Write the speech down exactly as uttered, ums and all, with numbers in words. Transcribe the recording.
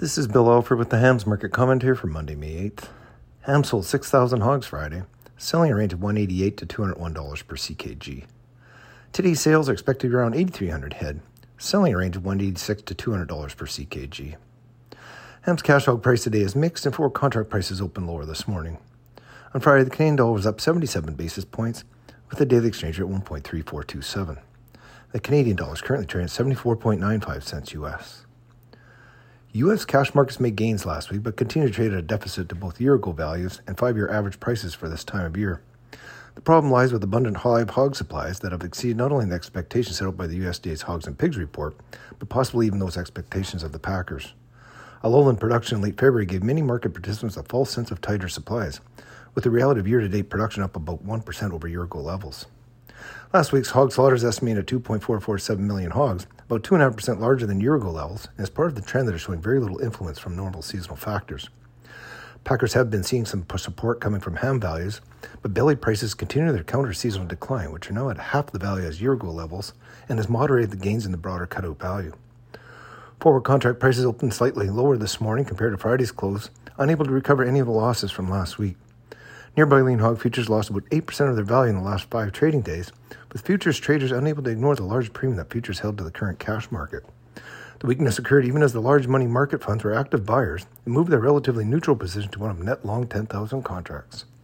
This is Bill Alford with the Hams Market Commentary for Monday, May eighth. Ham sold six thousand hogs Friday, selling a range of one hundred eighty-eight to two hundred one dollars per C K G. Today's sales are expected to be around eighty-three hundred head, selling a range of one hundred eighty-six to two hundred dollars per C K G. Ham's cash hog price today is mixed and forward contract prices opened lower this morning. On Friday, the Canadian dollar was up seventy-seven basis points with the daily exchange rate at one point three four two seven. The Canadian dollar is currently trading at seventy-four point nine five cents U S. U S cash markets made gains last week, but continue to trade at a deficit to both year-ago values and five-year average prices for this time of year. The problem lies with abundant live hog supplies that have exceeded not only the expectations set out by the U S D A's Hogs and Pigs report, but possibly even those expectations of the packers. A lull in production in late February gave many market participants a false sense of tighter supplies, with the reality of year-to-date production up about one percent over year-ago levels. Last week's hog slaughter is estimated at two point four four seven million hogs, about two point five percent larger than year-ago levels, and is part of the trend that is showing very little influence from normal seasonal factors. Packers have been seeing some support coming from ham values, but belly prices continue their counter-seasonal decline, which are now at half the value as year-ago levels, and has moderated the gains in the broader cutout value. Forward contract prices opened slightly lower this morning compared to Friday's close, unable to recover any of the losses from last week. Nearby lean hog futures lost about eight percent of their value in the last five trading days, with futures traders unable to ignore the large premium that futures held to the current cash market. The weakness occurred even as the large money market funds were active buyers and moved their relatively neutral position to one of net long ten thousand contracts.